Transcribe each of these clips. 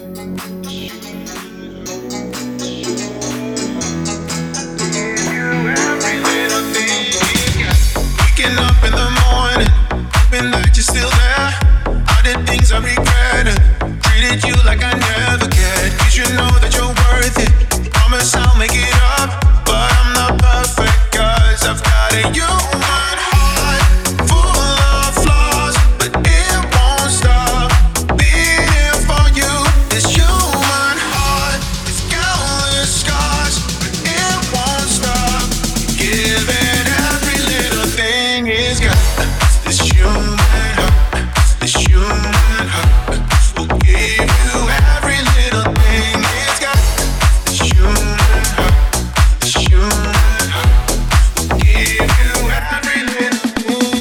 Waking up in the morning, hoping that you're still there. All the things I regretted, treated you like I never cared. 'Cause you know that you're worth it. Promise I'll make it up, but I'm not perfect 'cause I've got a human heart full of flaws, but it won't stop beating for you. This human heart is countless scars, but it won't stop giving. Every little thing is got this human heart, this human heart will give you every little thing. It's got this human heart, this human heart will give you every little thing.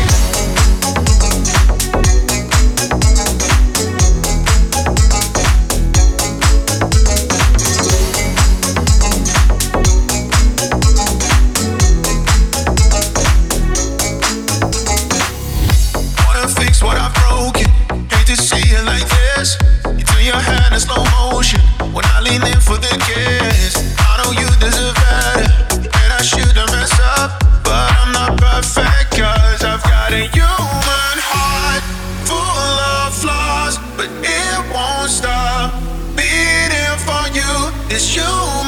Wanna fix what I've broken. Hate to see it like this. You turn your hand in slow motion when I lean in for the kiss. I know you deserve better, and I shouldn't mess up, but I'm not perfect 'cause I've got a human heart full of flaws, but it won't stop beating for you. This human